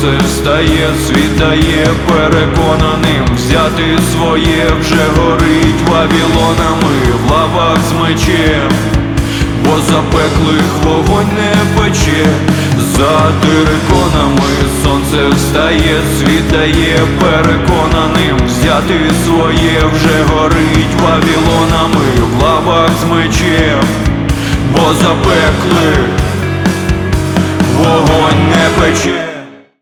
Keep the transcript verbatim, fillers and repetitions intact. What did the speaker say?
Сонце встає, світає, переконаним взяти своє, вже горить вавілонами в лавах з мечем, бо запеклих вогонь не пече. За териконами сонце встає, світає, переконаним взяти своє, вже горить вавілонами в лавах з мечем, бо запеклих вогонь не пече.